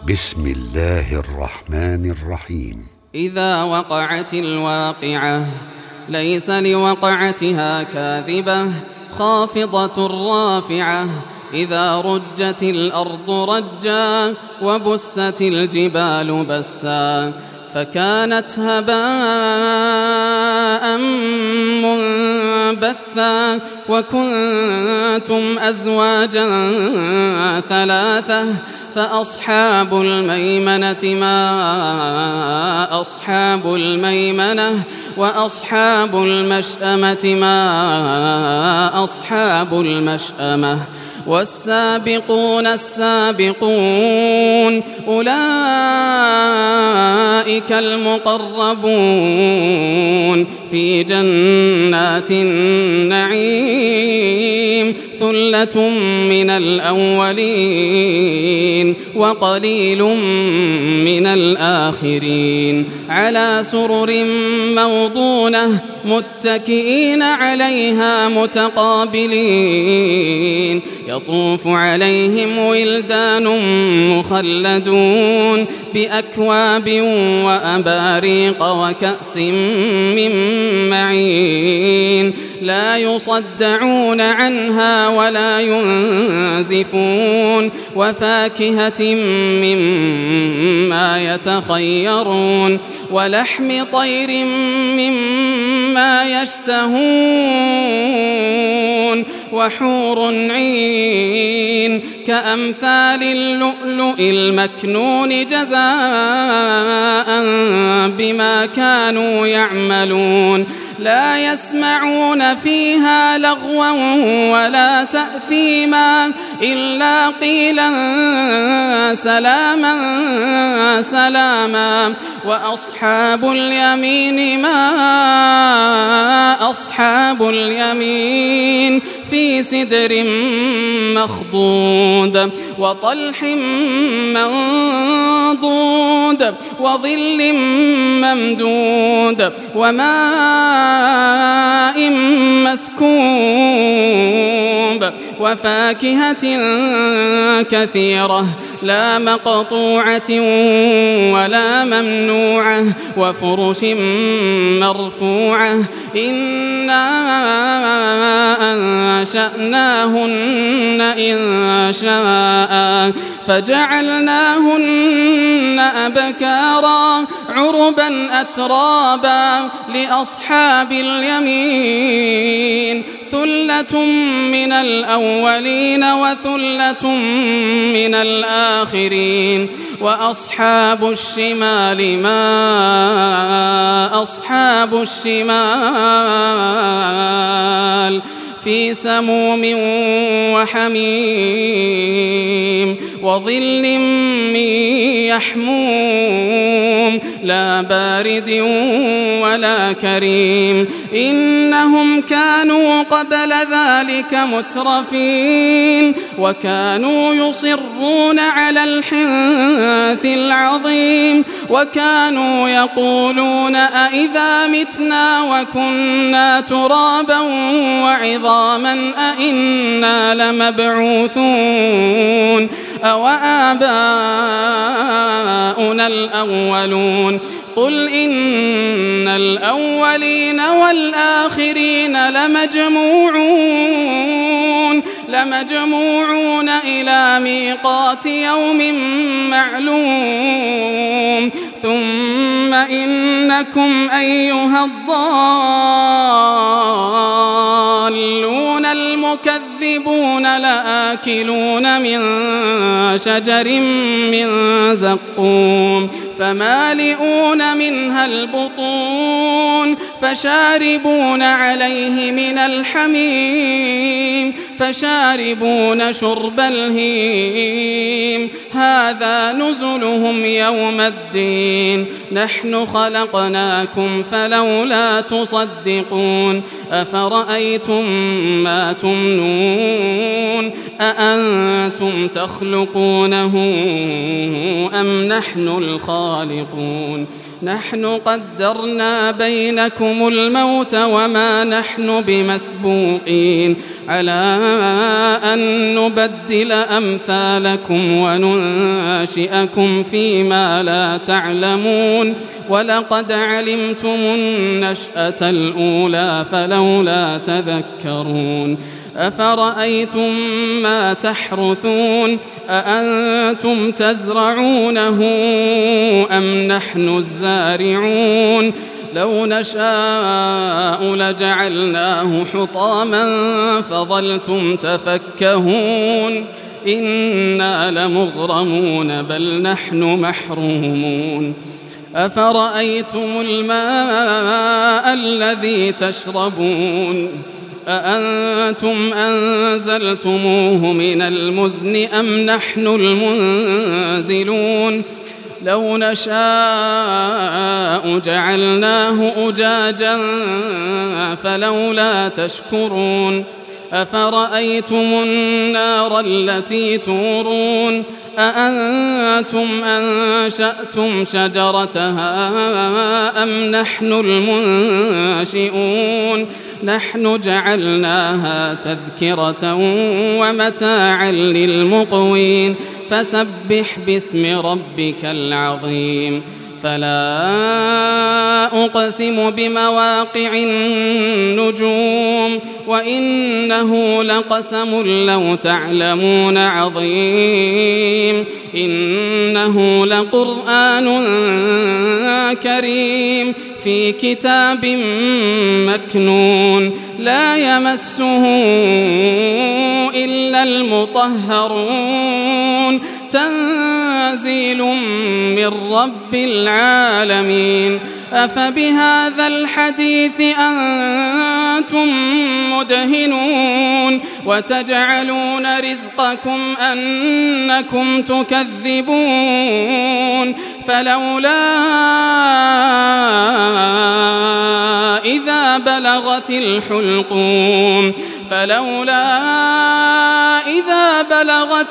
بسم الله الرحمن الرحيم. إذا وقعت الواقعة ليس لوقعتها كاذبة خافضة رافعة إذا رجت الأرض رجا وبست الجبال بسا فكانت هباء منبثا وكنتم أزواجا ثلاثة فأصحاب الميمنة ما أصحاب الميمنة وأصحاب المشأمة ما أصحاب المشأمة والسابقون السابقون أولئك المقربون في جنات النعيم ثلة من الأولين وقليل من الآخرين على سرر موضونة متكئين عليها متقابلين يطوف عليهم ولدان مخلدون بأكواب وأباريق وكأس من معين لا يصدعون عنها ولا ينزفون وفاكهة مما يتخيرون ولحم طير مما يشتهون وحور عين كأمثال اللؤلؤ المكنون جزاء بما كانوا يعملون لا يسمعون فيها لغوا ولا تأثيما إلا قيلا سلاما سلاما وأصحاب اليمين ما أصحاب اليمين في سدر مخضود وطلح منضود وظل ممدود وماء مسكوب وفاكهة كثيرة لا مقطوعة ولا ممنوعة وفرش مرفوعة إنا أنشأناهن إن شاء فجعلناهن أبكارا عربا أترابا لأصحاب اليمين ثلة من الأولين وثلة من الآخرين وأصحاب الشمال ما أصحاب الشمال في سموم وحميم وظل من يحموم لا بارد ولا كريم إنهم كانوا قبل ذلك مترفين وكانوا يصرون على الحنث العظيم وكانوا يقولون أئذا متنا وكنا ترابا وعظاما أئنا لمبعوثون أو آباؤنا الأولون قل إن الأولين والآخرين لمجموعون إلى ميقات يوم معلوم ثم إنكم أيها الضالون المكذبون لآكلون من شجر من زقوم فمالئون منها البطون فشاربون عليه من الحميم فشاربون شرب الهيم هذا نزلهم يوم الدين نحن خلقناكم فلولا تصدقون أفرأيتم ما تمنون أأنتم تخلقونه أم نحن الخالقون نحن قدرنا بينكم الموت وما نحن بمسبوقين على أن نبدل أمثالكم وننشئكم فيما لا تعلمون ولقد علمتم النشأة الأولى فلولا تذكرون أفرأيتم ما تحرثون أأنتم تزرعونه أم نحن الزارعون لو نشاء لجعلناه حطاما فظلتم تفكهون إنا لمغرمون بل نحن محرومون أفرأيتم الماء الذي تشربون أأنتم أنزلتموه من المزن أم نحن المنزلون لو نشاء جعلناه أجاجا فلولا تشكرون أفرأيتم النار التي تورون أأنتم أنشأتم شجرتها أم نحن المنشئون نحن جعلناها تذكرة ومتاعا للمقوين فسبح باسم ربك العظيم فلا أقسم بمواقع النجوم وإنه لقسم لو تعلمون عظيم إنه لقرآن كريم في كتاب مكنون لا يمسه إلا المطهرون تنزيل من رب العالمين أفبهذا الحديث أنتم مدهنون وتجعلون رزقكم أنكم تكذبون فلولا إذا بلغت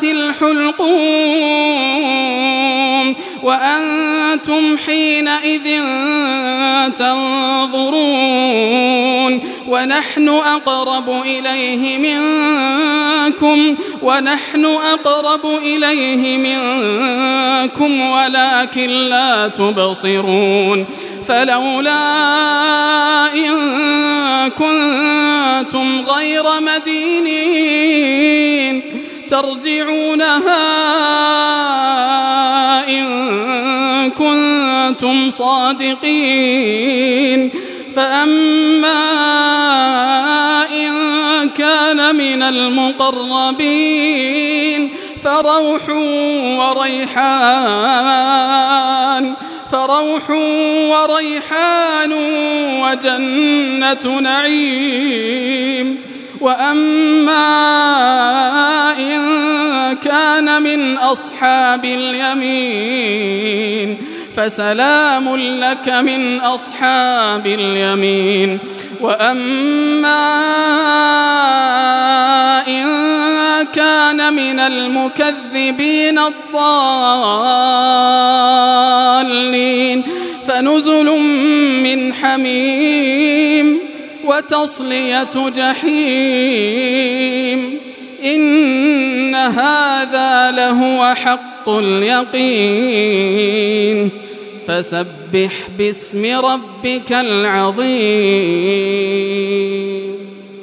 الحلقوم وأنتم حينئذ تنظرون ونحن أقرب إليه منكم ولكن لا تبصرون فلولا إن كنتم غير مدينين ترجعونها إن كنتم صادقين فأما إن كان من المقربين فروح وريحان وجنة نعيم وأما إن كان من أصحاب اليمين فسلام لك من أصحاب اليمين وأما إن كان من المكذبين الضالين فنزل من حميم وتصلية جحيم إن هذا لهو حق اليقين فسبح باسم ربك العظيم.